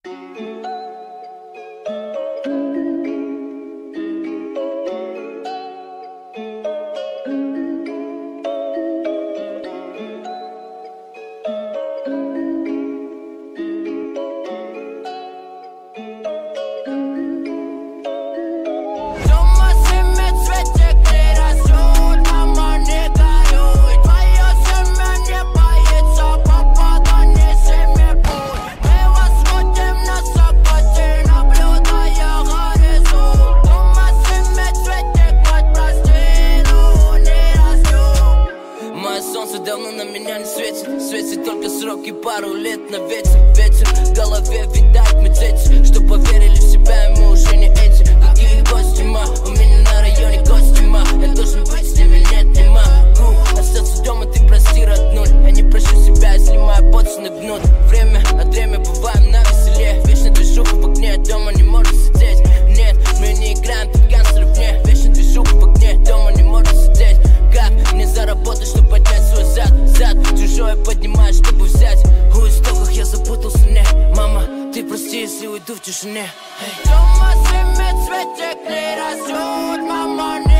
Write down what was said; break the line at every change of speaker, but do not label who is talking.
Давно на меня не светит, светит только срок и пару лет на ветер. Ветер в голове, видать мы дети, что поверили в себя, и мы уже не эти. Какие гости, ма, у меня на районе гости, ма. Я должен быть с ними, нет, не могу остаться дома, ты прости, роднуль. Я не прощу себя, если мои боцаны гнут. Время от времени бываем на веселе, вечно движуха в огне, дома не можешь сидеть. Нет, мы не играем, тут гангстеров нет. Вечно движуха в огне, дома не можешь сидеть. Как мне заработать, чтобы поднять свой зад? Чужое поднимать, чтобы взять. У истоках я запутался, не. Мама, ты прости, если уйду в тишине. Дома семицветик не растет, мама, не.